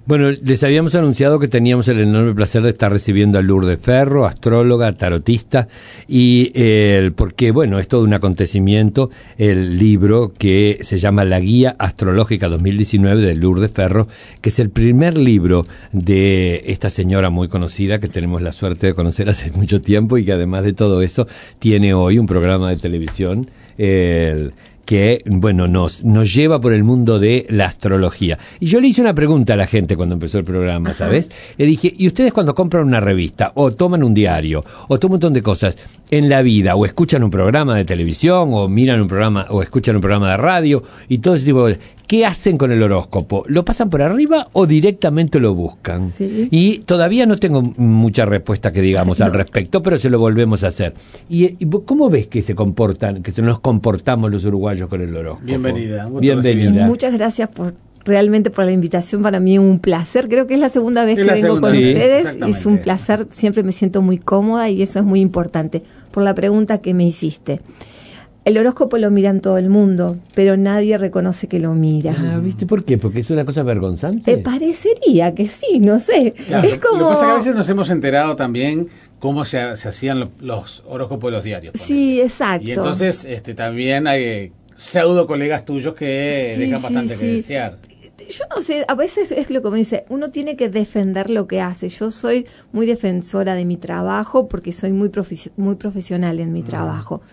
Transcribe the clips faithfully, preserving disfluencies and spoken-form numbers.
Bueno, les habíamos anunciado que teníamos el enorme placer de estar recibiendo a Lourdes Ferro, astróloga, tarotista, y eh, porque, bueno, es todo un acontecimiento, el libro que se llama La Guía Astrológica dos mil diecinueve de Lourdes Ferro, que es el primer libro de esta señora muy conocida que tenemos la suerte de conocer hace mucho tiempo y que además de todo eso tiene hoy un programa de televisión, eh, que, bueno, nos, nos lleva por el mundo de la astrología. Y yo le hice una pregunta a la gente cuando empezó el programa, Ajá. ¿sabes? Le dije, ¿y ustedes cuando compran una revista, o toman un diario, o toman un montón de cosas en la vida, o escuchan un programa de televisión, o miran un programa, o escuchan un programa de radio, y todo ese tipo de cosas, ¿qué hacen con el horóscopo? ¿Lo pasan por arriba o directamente lo buscan? Sí. Y todavía no tengo mucha respuesta que digamos no. al respecto, pero se lo volvemos a hacer. ¿Y, y cómo ves que se comportan, que se nos comportamos los uruguayos con el horóscopo? Bienvenida. Bienvenida. Muchas gracias por realmente por la invitación. Para mí es un placer. Creo que es la segunda vez es que vengo segunda. con sí, ustedes. Es un placer. Siempre me siento muy cómoda y eso es muy importante. Por la pregunta que me hiciste. El horóscopo lo miran todo el mundo, pero nadie reconoce que lo mira. Ah, ¿viste por qué? ¿Porque es una cosa vergonzante? Eh, parecería que sí, no sé. Claro, es como... Lo que pasa es que a veces nos hemos enterado también cómo se, se hacían los, los horóscopos de los diarios. Sí, exacto. Y entonces este, también hay pseudo colegas tuyos que sí, dejan sí, bastante sí. que desear. Yo no sé, a veces es lo que me dice, uno tiene que defender lo que hace. Yo soy muy defensora de mi trabajo porque soy muy, profe- muy profesional en mi mm. trabajo.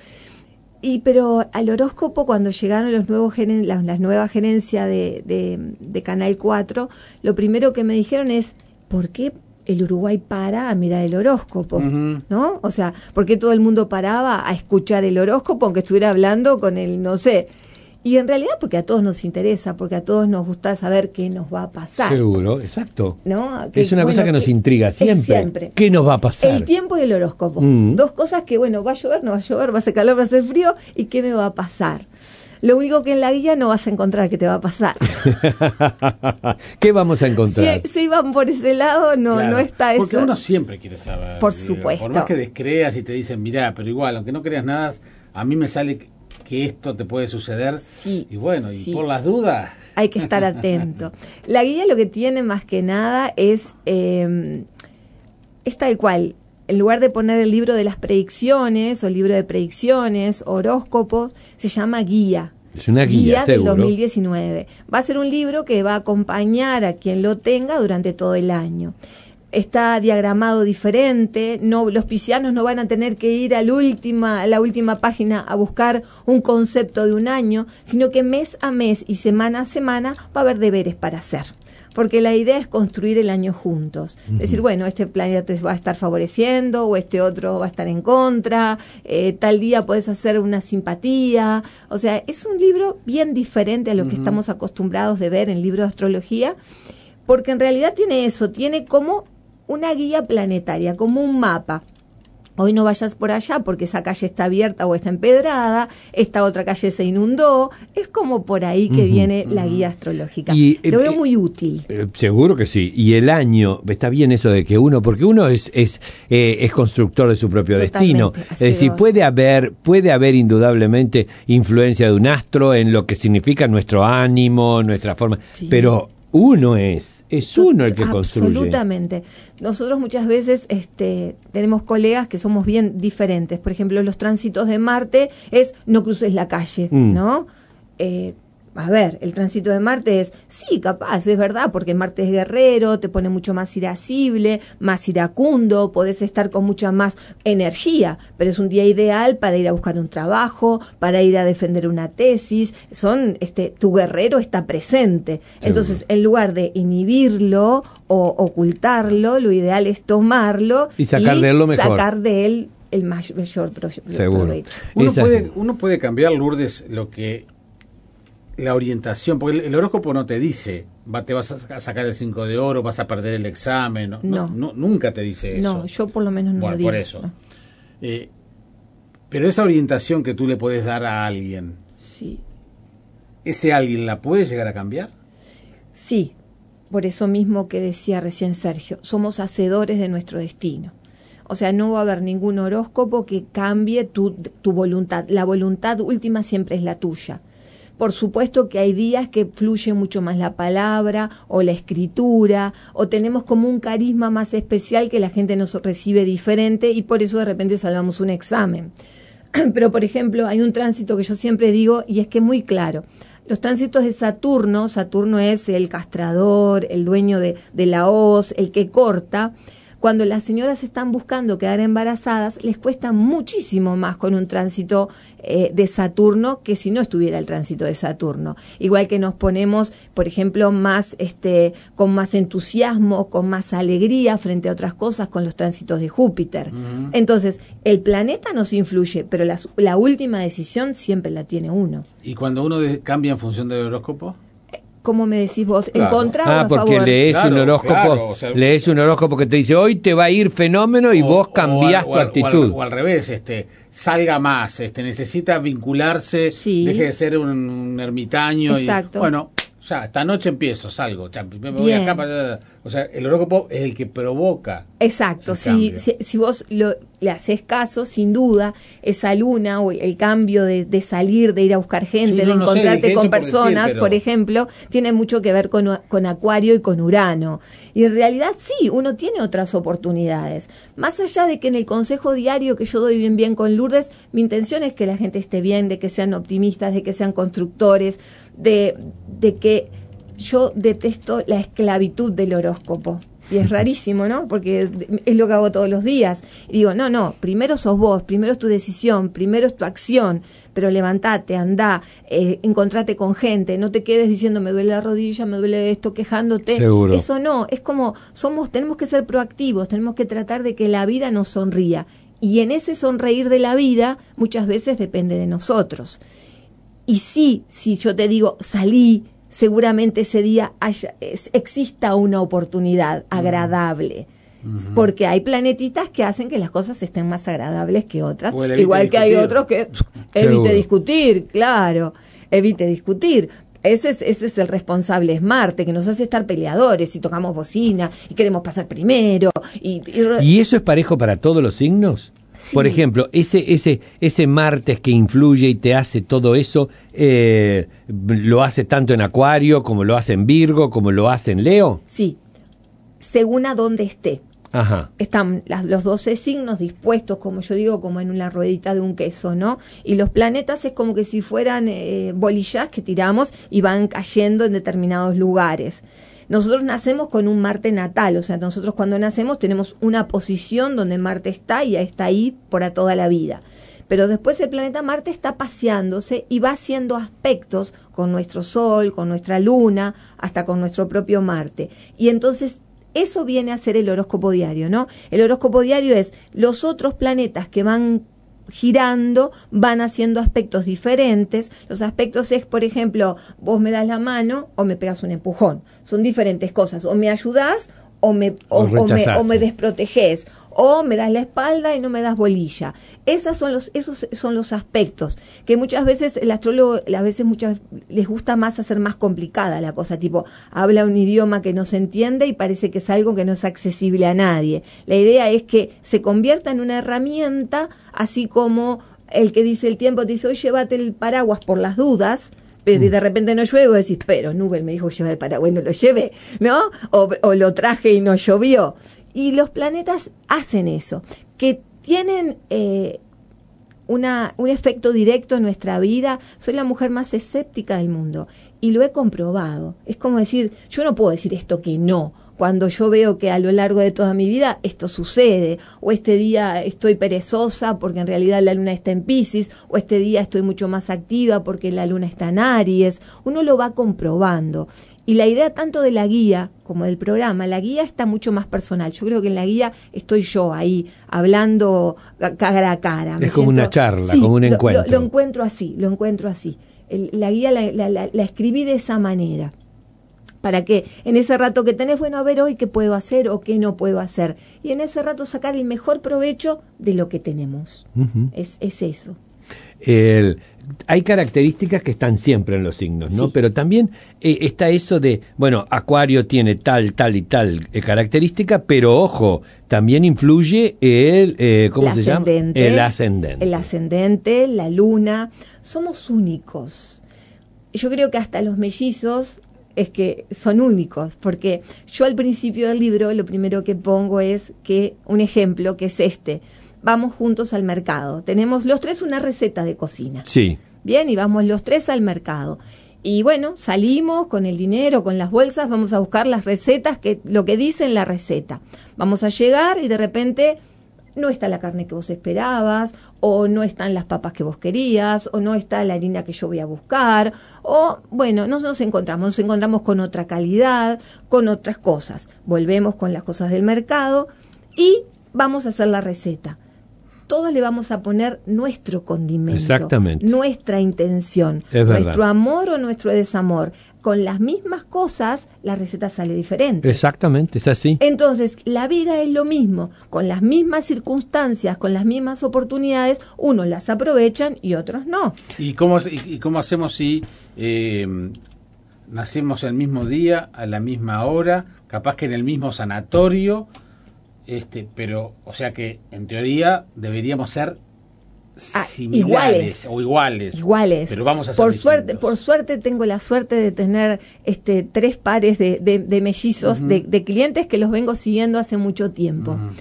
Y pero al horóscopo, cuando llegaron los nuevos geren, las, las nuevas gerencias de, de, de Canal cuatro, lo primero que me dijeron es, ¿por qué el Uruguay para a mirar el horóscopo? Uh-huh. ¿No? O sea, ¿por qué todo el mundo paraba a escuchar el horóscopo aunque estuviera hablando con el, no sé? Y en realidad porque a todos nos interesa, porque a todos nos gusta saber qué nos va a pasar. Seguro, exacto. ¿No? Que, es una bueno, cosa que nos intriga siempre. siempre. ¿Qué nos va a pasar? El tiempo y el horóscopo. Mm. Dos cosas que, bueno, va a llover, no va a llover, va a hacer calor, va a hacer frío, ¿y qué me va a pasar? Lo único que en la guía no vas a encontrar que te va a pasar. ¿Qué vamos a encontrar? Si, si van por ese lado, no, claro, no está eso. Porque uno siempre quiere saber. Por digo, supuesto. Por más que descreas y te dicen, mirá, pero igual, aunque no creas nada, a mí me sale que esto te puede suceder. Sí, y bueno, sí. y por las dudas... Hay que estar atento. La guía lo que tiene más que nada es, eh, es tal cual. En lugar de poner el libro de las predicciones, o el libro de predicciones, horóscopos, se llama guía. Es una guía, guía del seguro. dos mil diecinueve. Va a ser un libro que va a acompañar a quien lo tenga durante todo el año. Está diagramado diferente, no, los piscianos no van a tener que ir a la última, a la última página a buscar un concepto de un año, sino que mes a mes y semana a semana va a haber deberes para hacer. Porque la idea es construir el año juntos. Uh-huh. Es decir, bueno, este planeta te va a estar favoreciendo o este otro va a estar en contra, eh, tal día puedes hacer una simpatía. O sea, es un libro bien diferente a lo uh-huh. que estamos acostumbrados de ver en libros de astrología, porque en realidad tiene eso, tiene como una guía planetaria, como un mapa. Hoy no vayas por allá porque esa calle está abierta o está empedrada, esta otra calle se inundó. Es como por ahí que uh-huh, viene uh-huh. la guía astrológica. Y, Lo veo eh, muy útil. Eh, seguro que sí. Y el año, está bien eso de que uno, porque uno es es eh, es constructor de su propio Totalmente, destino. Es decir, puede haber, puede haber indudablemente influencia de un astro en lo que significa nuestro ánimo, nuestra forma, sí. pero uno es, es uno el que construye. Absolutamente. Nosotros muchas veces este, tenemos colegas que somos bien diferentes. Por ejemplo, los tránsitos de Marte es no cruces la calle, mm. ¿no? Eh, a ver, el tránsito de Marte es, sí, capaz, es verdad, porque Marte es guerrero, te pone mucho más irascible, más iracundo, podés estar con mucha más energía, pero es un día ideal para ir a buscar un trabajo, para ir a defender una tesis, son, este, tu guerrero está presente. Seguro. Entonces, en lugar de inhibirlo o ocultarlo, lo ideal es tomarlo y sacar y de él lo mejor. Sacar de él el mayor provecho. Seguro. Uno puede, uno puede cambiar, Lourdes, lo que... la orientación, porque el, el horóscopo no te dice, va, te vas a sacar el cinco de oro, vas a perder el examen, no, no. no, no nunca te dice eso. No, yo por lo menos no bueno, lo digo. Por eso. No. Eh, pero esa orientación que tú le puedes dar a alguien, sí. ¿ese alguien la puede llegar a cambiar? Sí, por eso mismo que decía recién Sergio, somos hacedores de nuestro destino. O sea, no va a haber ningún horóscopo que cambie tu, tu voluntad. La voluntad última siempre es la tuya. Por supuesto que hay días que fluye mucho más la palabra o la escritura, o tenemos como un carisma más especial que la gente nos recibe diferente y por eso de repente salvamos un examen. Pero, por ejemplo, hay un tránsito que yo siempre digo y es que es muy claro. Los tránsitos de Saturno, Saturno es el castrador, el dueño de, de la hoz, el que corta. Cuando las señoras están buscando quedar embarazadas, les cuesta muchísimo más con un tránsito eh, de Saturno que si no estuviera el tránsito de Saturno. Igual que nos ponemos, por ejemplo, más este, con más entusiasmo, con más alegría frente a otras cosas con los tránsitos de Júpiter. Uh-huh. Entonces, el planeta nos influye, pero la, la última decisión siempre la tiene uno. ¿Y cuando uno de, cambia en función del horóscopo? ¿Cómo me decís vos? ¿En claro. contra ah, o a porque favor? lees claro, un horóscopo, claro, o sea, lees un horóscopo que te dice hoy te va a ir fenómeno y o, vos cambiás o tu al, actitud. O al, o al revés, este, salga más, este, necesita vincularse, sí. deje de ser un, un ermitaño. Exacto. Y, bueno, ya, esta noche empiezo, salgo, ya, me voy acá para... O sea, el horóscopo es el que provoca. Exacto, si, si, si vos lo, le haces caso, sin duda, esa luna o el cambio de, de salir, de ir a buscar gente, sí, no, de no encontrarte sé, con por personas, decir, pero... por ejemplo, tiene mucho que ver con, con Acuario y con Urano. Y en realidad sí, uno tiene otras oportunidades. Más allá de que en el consejo diario que yo doy bien bien con Lourdes, mi intención es que la gente esté bien, de que sean optimistas, de que sean constructores, de, de que... Yo detesto la esclavitud del horóscopo. Y es rarísimo, ¿no? Porque es lo que hago todos los días. Y digo, no, no, primero sos vos, primero es tu decisión, primero es tu acción, pero levantate, andá, eh, encontrate con gente, no te quedes diciendo me duele la rodilla, me duele esto, quejándote. Seguro. Eso no, es como, somos, tenemos que ser proactivos, tenemos que tratar de que la vida nos sonría. Y en ese sonreír de la vida, muchas veces depende de nosotros. Y sí, si yo te digo, salí, seguramente ese día haya, es, exista una oportunidad agradable. Uh-huh. Porque hay planetitas que hacen que las cosas estén más agradables que otras. Igual que hay otros que evite discutir, claro, evite discutir. Ese es, ese es el responsable, es Marte, que nos hace estar peleadores y tocamos bocina y queremos pasar primero. Y, y, ¿Y eso es parejo para todos los signos? Sí. Por ejemplo, ese ese ese Martes que influye y te hace todo eso, eh, ¿lo hace tanto en Acuario, como lo hace en Virgo, como lo hace en Leo? Sí, según a dónde esté. Ajá. Están las, los doce signos dispuestos, como yo digo, como en una ruedita de un queso, ¿no? Y los planetas es como que si fueran eh, bolillas que tiramos y van cayendo en determinados lugares. Nosotros nacemos con un Marte natal, o sea, nosotros cuando nacemos tenemos una posición donde Marte está y está ahí por a toda la vida. Pero después el planeta Marte está paseándose y va haciendo aspectos con nuestro Sol, con nuestra Luna, hasta con nuestro propio Marte. Y entonces eso viene a ser el horóscopo diario, ¿no? El horóscopo diario es los otros planetas que van girando, van haciendo aspectos diferentes. Los aspectos es, por ejemplo, vos me das la mano o me pegas un empujón. Son diferentes cosas. O me ayudás o me, o, o me, o me desprotegés. O me das la espalda y no me das bolilla. Esas son los, esos son los aspectos que muchas veces el astrólogo, a veces muchas les gusta más hacer más complicada la cosa, tipo, habla un idioma que no se entiende y parece que es algo que no es accesible a nadie. La idea es que se convierta en una herramienta, así como el que dice el tiempo, te dice, hoy llévate el paraguas por las dudas, pero y de repente no llueve, vos decís, pero Nubel me dijo que lleva el paraguas y no lo llevé, ¿no? O, o lo traje y no llovió. Y los planetas hacen eso, que tienen eh, una, un efecto directo en nuestra vida. Soy la mujer más escéptica del mundo y lo he comprobado. Es como decir, yo no puedo decir esto que no, cuando yo veo que a lo largo de toda mi vida esto sucede, o este día estoy perezosa porque en realidad la luna está en Piscis, o este día estoy mucho más activa porque la luna está en Aries. Uno lo va comprobando. Y la idea tanto de la guía como del programa, la guía está mucho más personal. Yo creo que en la guía estoy yo ahí, hablando cara a cara. Es como una charla, sí, como un lo, encuentro. Lo, lo encuentro así, lo encuentro así. El, la guía la, la, la, la escribí de esa manera. Para que en ese rato que tenés, bueno, a ver hoy qué puedo hacer o qué no puedo hacer. Y en ese rato sacar el mejor provecho de lo que tenemos. Uh-huh. Es, es eso. El, hay características que están siempre en los signos, ¿no? Sí. Pero también eh, está eso de, bueno, Acuario tiene tal, tal y tal eh, característica, pero ojo, también influye el, eh, ¿cómo el se llama? El ascendente. El ascendente, la luna. Somos únicos. yo creo que hasta los mellizos es que son únicos, porque yo al principio del libro lo primero que pongo es que un ejemplo que es este: vamos juntos al mercado, tenemos los tres una receta de cocina. Sí. Bien, y vamos los tres al mercado. Y bueno, salimos con el dinero, con las bolsas, vamos a buscar las recetas, que lo que dice en la receta. Vamos a llegar y de repente no está la carne que vos esperabas, o no están las papas que vos querías, o no está la harina que yo voy a buscar, o bueno, no nos encontramos, nos encontramos con otra calidad, con otras cosas. Volvemos con las cosas del mercado y vamos a hacer la receta. Todos le vamos a poner nuestro condimento, exactamente, nuestra intención, es nuestro verdad. amor o nuestro desamor. Con las mismas cosas, la receta sale diferente. Exactamente, es así. Entonces, la vida es lo mismo, con las mismas circunstancias, con las mismas oportunidades, unos las aprovechan y otros no. ¿Y cómo, y, y cómo hacemos si eh, nacemos el mismo día, a la misma hora, capaz que en el mismo sanatorio? Este, pero, o sea que en teoría deberíamos ser ah, similares iguales, o iguales. Iguales. Pero vamos a ser por distintos. suerte, por suerte tengo la suerte de tener este tres pares de, de, de mellizos, uh-huh. de, de clientes que los vengo siguiendo hace mucho tiempo. Uh-huh.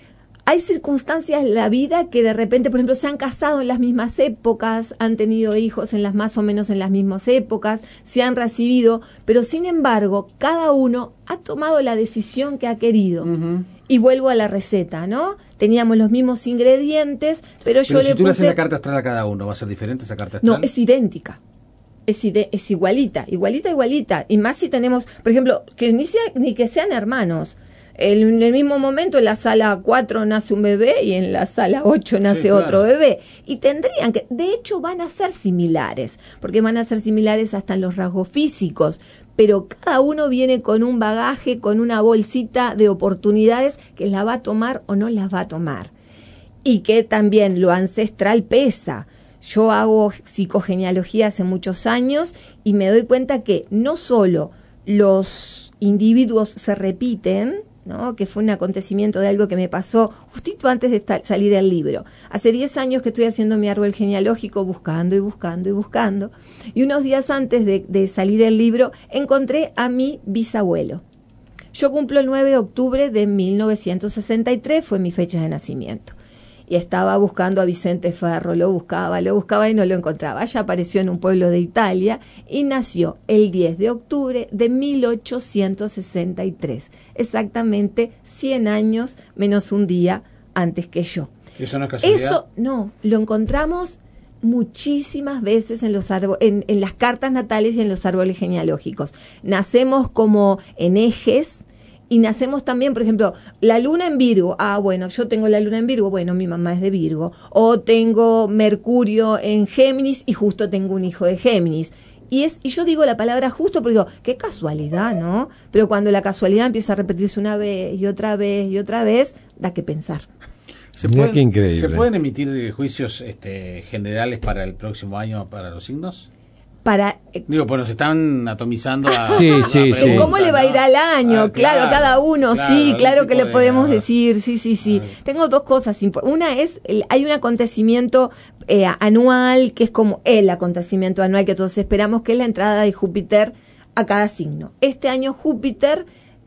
Hay circunstancias en la vida que de repente, por ejemplo, se han casado en las mismas épocas, han tenido hijos en las más o menos en las mismas épocas, se han recibido, pero sin embargo, cada uno ha tomado la decisión que ha querido. Uh-huh. Y vuelvo a la receta, ¿no? Teníamos los mismos ingredientes, pero yo pero le si tú puse... le haces la carta astral a cada uno, ¿va a ser diferente esa carta astral? No, es idéntica. Es, ide- es igualita, igualita, igualita. Y más si tenemos, por ejemplo, que ni, sea, ni que sean hermanos. El, en el mismo momento en la sala cuatro nace un bebé y en la sala ocho nace sí, claro. otro bebé. Y tendrían que, de hecho van a ser similares, porque van a ser similares hasta en los rasgos físicos, pero cada uno viene con un bagaje, con una bolsita de oportunidades que la va a tomar o no las va a tomar. Y que también lo ancestral pesa. Yo hago psicogenealogía hace muchos años y me doy cuenta que no solo los individuos se repiten, ¿no? Que fue un acontecimiento de algo que me pasó justito antes de esta, salir del libro. Hace diez años que estoy haciendo mi árbol genealógico, buscando y buscando y buscando, y unos días antes de, de salir del libro encontré a mi bisabuelo. Yo cumplo el nueve de octubre de mil novecientos sesenta y tres, fue mi fecha de nacimiento. Y estaba buscando a Vicente Ferro, lo buscaba, lo buscaba y no lo encontraba. Ya apareció en un pueblo de Italia y nació el diez de octubre de mil ochocientos sesenta y tres. Exactamente cien años menos un día antes que yo. ¿Eso no es casualidad? Eso no, lo encontramos muchísimas veces en los árboles, en, en las cartas natales y en los árboles genealógicos. Nacemos como en ejes. Y nacemos también, por ejemplo, la luna en Virgo. Ah, bueno, yo tengo la luna en Virgo. Bueno, mi mamá es de Virgo. O tengo Mercurio en Géminis y justo tengo un hijo de Géminis. Y es y yo digo la palabra justo porque digo, qué casualidad, ¿no? Pero cuando la casualidad empieza a repetirse una vez y otra vez y otra vez, da que pensar. ¿Se pueden, qué increíble. ¿Se pueden emitir juicios este, generales para el próximo año para los signos? Para, eh, Digo, pues nos están atomizando a... Sí, sí, pregunta, sí. ¿Cómo le va a ir al año? Ah, claro, claro, cada uno, claro, sí, claro que le de, podemos ah, decir, sí, sí, sí. Ah, Tengo dos cosas importantes. Una es, el, hay un acontecimiento eh, anual, que es como el acontecimiento anual que todos esperamos, que es la entrada de Júpiter a cada signo. Este año Júpiter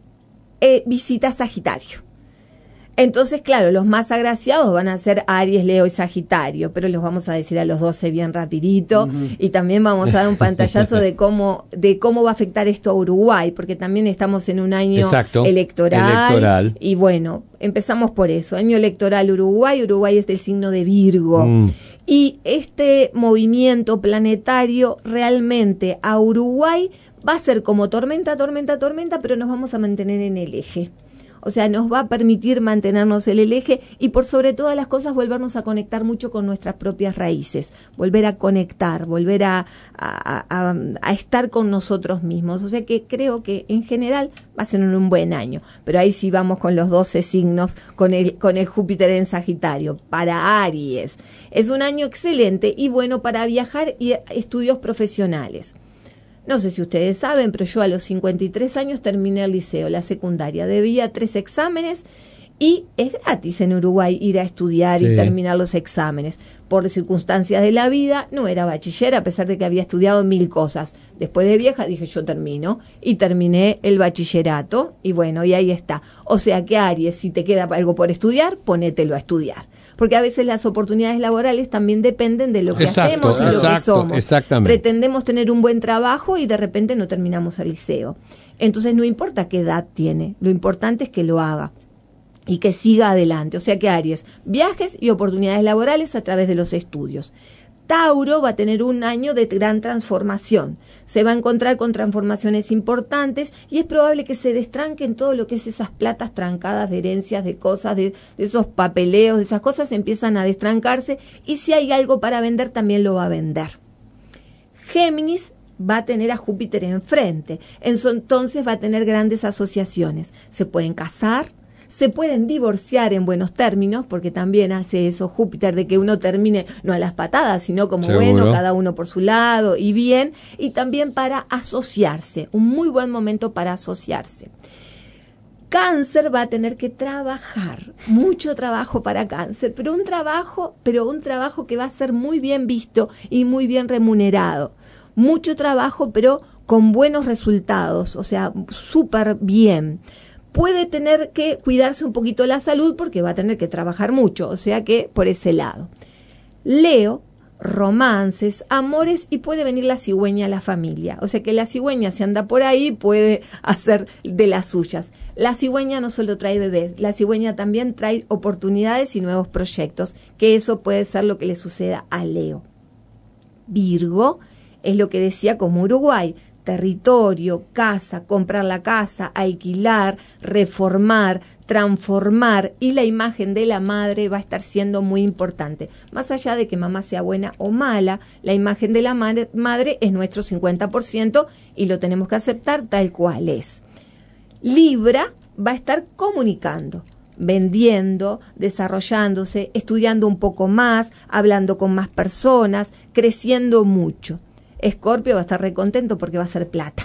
eh, visita Sagitario. Entonces, claro, los más agraciados van a ser Aries, Leo y Sagitario, pero los vamos a decir a los doce bien rapidito. Uh-huh. Y también vamos a dar un pantallazo de cómo de cómo va a afectar esto a Uruguay, porque también estamos en un año Exacto. electoral, electoral. Y bueno, empezamos por eso, año electoral Uruguay, Uruguay es del signo de Virgo. Mm. Y este movimiento planetario realmente a Uruguay va a ser como tormenta, tormenta, tormenta, pero nos vamos a mantener en el eje. O sea, nos va a permitir mantenernos en el eje y por sobre todas las cosas volvernos a conectar mucho con nuestras propias raíces, volver a conectar, volver a, a, a, a estar con nosotros mismos. O sea que creo que en general va a ser un buen año, pero ahí sí vamos con los doce signos, con el, con el Júpiter en Sagitario. Para Aries es un año excelente y bueno para viajar y estudios profesionales. No sé si ustedes saben, pero yo a los cincuenta y tres años terminé el liceo, la secundaria. Debía tres exámenes Y es gratis en Uruguay ir a estudiar sí. y terminar los exámenes. Por circunstancias de la vida, no era bachiller, a pesar de que había estudiado mil cosas. Después de vieja dije, yo termino. Y terminé el bachillerato. Y bueno, y ahí está. O sea que, Aries, si te queda algo por estudiar, ponételo a estudiar. Porque a veces las oportunidades laborales también dependen de lo que exacto, hacemos y exacto, lo que somos. Exactamente. Pretendemos tener un buen trabajo y de repente no terminamos el liceo. Entonces no importa qué edad tiene, lo importante es que lo haga y que siga adelante. O sea que, Aries, viajes y oportunidades laborales a través de los estudios. Tauro va a tener un año de gran transformación. Se va a encontrar con transformaciones importantes y es probable que se destranquen todo lo que es esas platas trancadas de herencias, de cosas, de, de esos papeleos, de esas cosas empiezan a destrancarse y si hay algo para vender también lo va a vender. Géminis va a tener a Júpiter enfrente, entonces va a tener grandes asociaciones. Se pueden casar, se pueden divorciar en buenos términos, porque también hace eso Júpiter, de que uno termine no a las patadas, sino como ¿seguro? Bueno, cada uno por su lado y bien, y también para asociarse, un muy buen momento para asociarse. Cáncer va a tener que trabajar, mucho trabajo para Cáncer, pero un trabajo, pero un trabajo que va a ser muy bien visto y muy bien remunerado. Mucho trabajo, pero con buenos resultados, o sea, súper bien. Puede tener que cuidarse un poquito la salud porque va a tener que trabajar mucho, o sea que por ese lado. Leo, romances, amores y puede venir la cigüeña a la familia. O sea que la cigüeña, si anda por ahí, puede hacer de las suyas. La cigüeña no solo trae bebés, la cigüeña también trae oportunidades y nuevos proyectos, que eso puede ser lo que le suceda a Leo. Virgo es lo que decía como Uruguay. Territorio, casa, comprar la casa, alquilar, reformar, transformar y la imagen de la madre va a estar siendo muy importante. Más allá de que mamá sea buena o mala, la imagen de la madre, madre es nuestro cincuenta por ciento y lo tenemos que aceptar tal cual es. Libra va a estar comunicando, vendiendo, desarrollándose, estudiando un poco más, hablando con más personas, creciendo mucho. Escorpio va a estar recontento porque va a ser plata.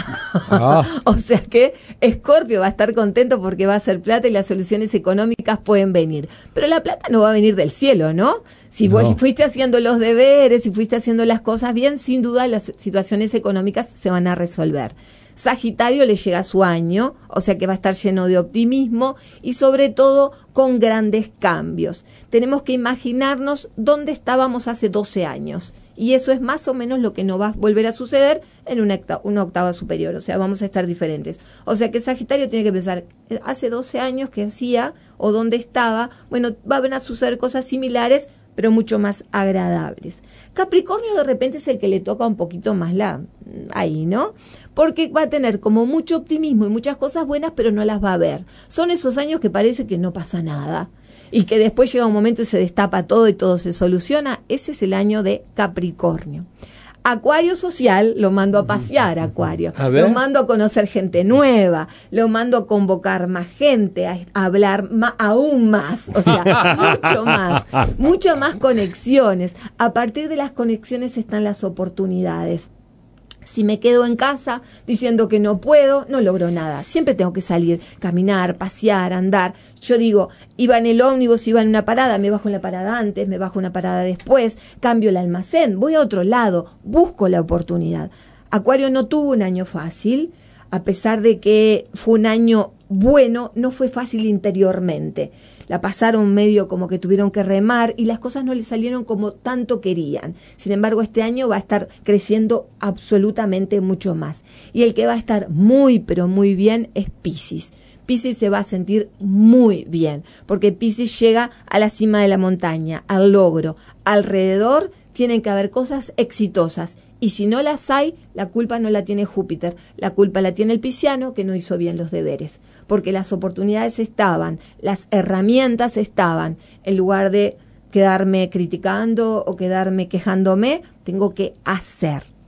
Ah. O sea que Escorpio va a estar contento porque va a ser plata y las soluciones económicas pueden venir. Pero la plata no va a venir del cielo, ¿no? Si no. Vos fuiste haciendo los deberes, si fuiste haciendo las cosas bien, sin duda las situaciones económicas se van a resolver. Sagitario le llega su año, o sea que va a estar lleno de optimismo y sobre todo con grandes cambios. Tenemos que imaginarnos dónde estábamos hace doce años. Y eso es más o menos lo que nos va a volver a suceder en una octava, una octava superior, o sea, vamos a estar diferentes. O sea que Sagitario tiene que pensar, hace doce años que hacía o dónde estaba, bueno, van a suceder cosas similares, pero mucho más agradables. Capricornio de repente es el que le toca un poquito más la ahí, ¿no? Porque va a tener como mucho optimismo y muchas cosas buenas, pero no las va a ver. Son esos años que parece que no pasa nada. Y que después llega un momento y se destapa todo y todo se soluciona. Ese es el año de Capricornio. Acuario social, lo mando a pasear, Acuario. A lo mando a conocer gente nueva, lo mando a convocar más gente, a, a hablar más, aún más, o sea, mucho más, mucho más conexiones. A partir de las conexiones están las oportunidades. Si me quedo en casa diciendo que no puedo, no logro nada. Siempre tengo que salir, caminar, pasear, andar. Yo digo, iba en el ómnibus, iba en una parada, me bajo en la parada antes, me bajo una parada después, cambio el almacén, voy a otro lado, busco la oportunidad. Acuario no tuvo un año fácil, a pesar de que fue un año bueno, no fue fácil interiormente. La pasaron medio como que tuvieron que remar y las cosas no le salieron como tanto querían. Sin embargo, este año va a estar creciendo absolutamente mucho más. Y el que va a estar muy, pero muy bien es Piscis. Piscis se va a sentir muy bien, porque Piscis llega a la cima de la montaña, al logro. Alrededor tienen que haber cosas exitosas. Y si no las hay, la culpa no la tiene Júpiter, la culpa la tiene el pisciano que no hizo bien los deberes, porque las oportunidades estaban, las herramientas estaban, en lugar de quedarme criticando o quedarme quejándome, tengo que hacer.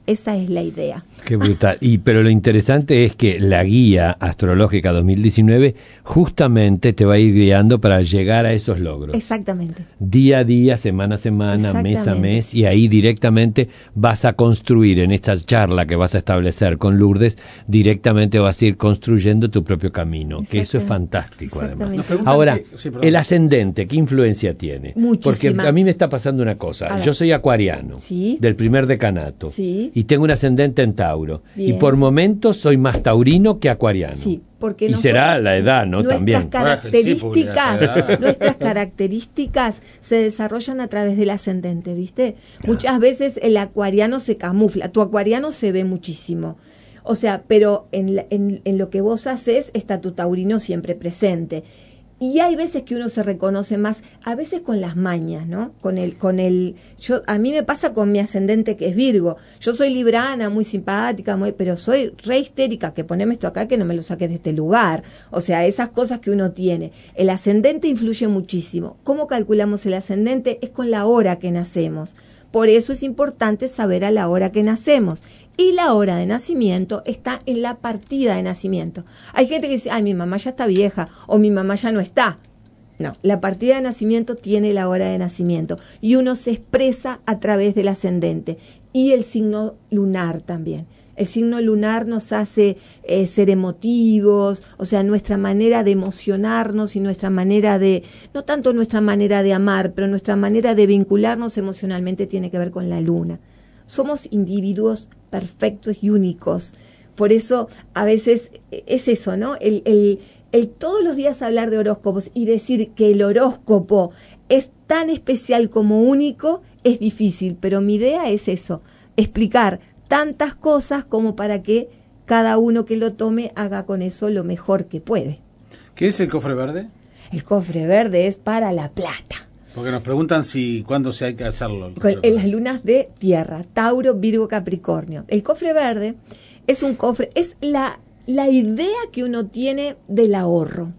Esa es la idea. Qué brutal. Y pero lo interesante es que la guía astrológica dos mil diecinueve justamente te va a ir guiando para llegar a esos logros. Exactamente. Día a día, semana a semana, mes a mes, y ahí directamente vas a construir en esta charla que vas a establecer con Lourdes, directamente vas a ir construyendo tu propio camino, que eso es fantástico además. Ahora, que, sí, el ascendente, ¿qué influencia tiene? Muchísima. Porque a mí me está pasando una cosa, yo soy acuariano, ¿Sí? del primer decanato, ¿Sí? y tengo un ascendente en Tauro, Bien. y por momentos soy más taurino que acuariano. Sí. Porque y será la edad, ¿no? Nuestras También. características, Bueno, sí, nuestras características se desarrollan a través del ascendente, ¿viste? Claro. Muchas veces el acuariano se camufla, tu acuariano se ve muchísimo. O sea, pero en, la, en, en lo que vos haces está tu taurino siempre presente. Y hay veces que uno se reconoce más, a veces con las mañas, ¿no? Con el, con el, yo, a mí me pasa con mi ascendente que es Virgo. Yo soy librana, muy simpática, muy, pero soy re histérica, que poneme esto acá que no me lo saques de este lugar. O sea, esas cosas que uno tiene. El ascendente influye muchísimo. ¿Cómo calculamos el ascendente? Es con la hora que nacemos. Por eso es importante saber a la hora que nacemos. Y la hora de nacimiento está en la partida de nacimiento. Hay gente que dice, ay, mi mamá ya está vieja o mi mamá ya no está. No, la partida de nacimiento tiene la hora de nacimiento y uno se expresa a través del ascendente y el signo lunar también. El signo lunar nos hace eh, ser emotivos, o sea, nuestra manera de emocionarnos y nuestra manera de, no tanto nuestra manera de amar, pero nuestra manera de vincularnos emocionalmente tiene que ver con la luna. Somos individuos perfectos y únicos. Por eso a veces es eso, ¿no? El, el, el todos los días hablar de horóscopos y decir que el horóscopo es tan especial como único es difícil, pero mi idea es eso, explicar tantas cosas como para que cada uno que lo tome haga con eso lo mejor que puede. ¿Qué es el cofre verde? El cofre verde es para la plata. Porque nos preguntan si cuándo se hay que hacerlo. Con, en las lunas de tierra, Tauro, Virgo, Capricornio. El cofre verde es un cofre, es la, la idea que uno tiene del ahorro.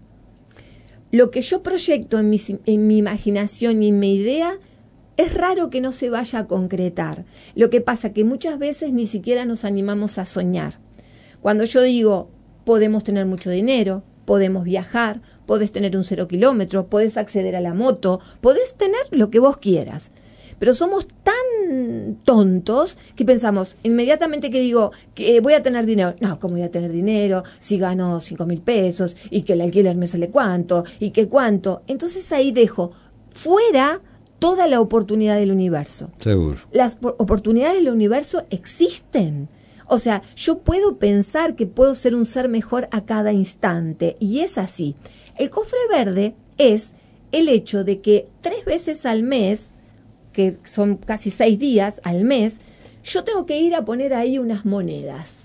Lo que yo proyecto en mi, en mi imaginación y en mi idea es raro que no se vaya a concretar. Lo que pasa que muchas veces ni siquiera nos animamos a soñar. Cuando yo digo, podemos tener mucho dinero, podemos viajar, podés tener un cero kilómetro, podés acceder a la moto, podés tener lo que vos quieras. Pero somos tan tontos que pensamos, inmediatamente que digo que voy a tener dinero, no, ¿cómo voy a tener dinero si gano cinco mil pesos y que el alquiler me sale cuánto y que cuánto? Entonces ahí dejo fuera toda la oportunidad del universo. Seguro. Las oportunidades del universo existen. O sea, yo puedo pensar que puedo ser un ser mejor a cada instante, y es así. El cofre verde es el hecho de que tres veces al mes, que son casi seis días al mes, yo tengo que ir a poner ahí unas monedas.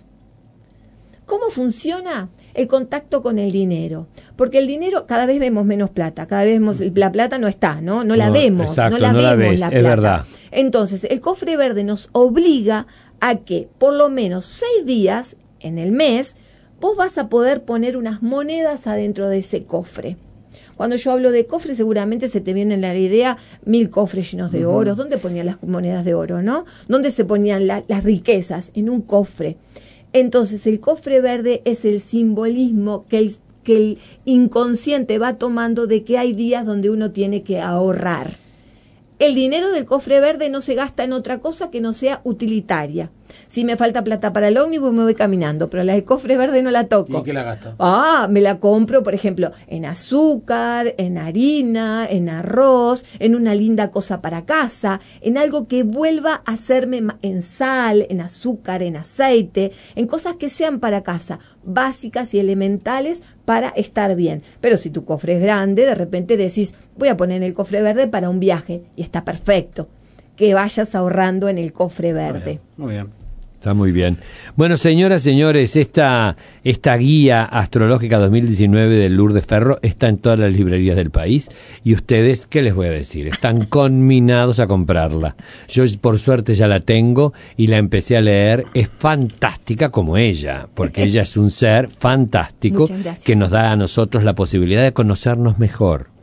¿Cómo funciona? El contacto con el dinero. Porque el dinero, cada vez vemos menos plata, cada vez vemos, la plata no está, ¿no? No la no, vemos, exacto, no la no vemos la ves, la es plata. verdad. Entonces, el cofre verde nos obliga a que por lo menos seis días en el mes vos vas a poder poner unas monedas adentro de ese cofre. Cuando yo hablo de cofre, seguramente se te viene en la idea mil cofres llenos de oro. ¿Dónde ponían las monedas de oro, no? ¿Dónde se ponían la, las riquezas? En un cofre. Entonces, el cofre verde es el simbolismo que el, que el inconsciente va tomando de que hay días donde uno tiene que ahorrar. El dinero del cofre verde no se gasta en otra cosa que no sea utilitaria. Si me falta plata para el ómnibus, me voy caminando, pero la del cofre verde no la toco. ¿Y qué la gasto? Ah, me la compro, por ejemplo, en azúcar, en harina, en arroz, en una linda cosa para casa, en algo que vuelva a hacerme en sal, en azúcar, en aceite, en cosas que sean para casa, básicas y elementales para estar bien. Pero si tu cofre es grande, de repente decís, voy a poner el cofre verde para un viaje, y está perfecto. Que vayas ahorrando en el cofre verde. Muy bien. Muy bien. Está muy bien. Bueno, señoras, señores, esta, esta guía astrológica dos mil diecinueve de Lourdes Ferro está en todas las librerías del país. Y ustedes, ¿qué les voy a decir? Están conminados a comprarla. Yo, por suerte, ya la tengo y la empecé a leer. Es fantástica como ella, porque ella es un ser fantástico que nos da a nosotros la posibilidad de conocernos mejor.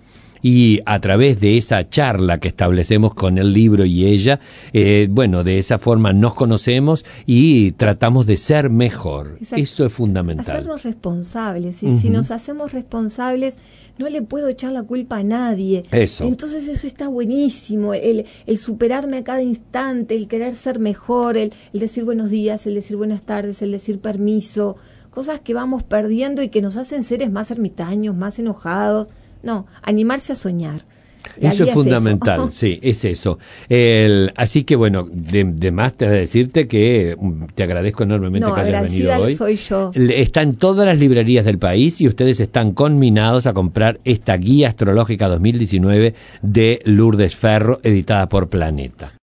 y a través de esa charla que establecemos con el libro y ella, eh, bueno, de esa forma nos conocemos y tratamos de ser mejor. Exacto. Eso es fundamental. Hacernos responsables, y uh-huh. si nos hacemos responsables, no le puedo echar la culpa a nadie. Eso. Entonces eso está buenísimo, el, el superarme a cada instante, el querer ser mejor, el, el decir buenos días, el decir buenas tardes, el decir permiso, cosas que vamos perdiendo y que nos hacen seres más ermitaños, más enojados. No, animarse a soñar. La eso es fundamental, eso. Sí, es eso. El, así que bueno, de, de más te decirte que te agradezco enormemente no, que hayas venido hoy. Soy yo. Está en todas las librerías del país y ustedes están conminados a comprar esta guía astrológica dos mil diecinueve de Lourdes Ferro, editada por Planeta.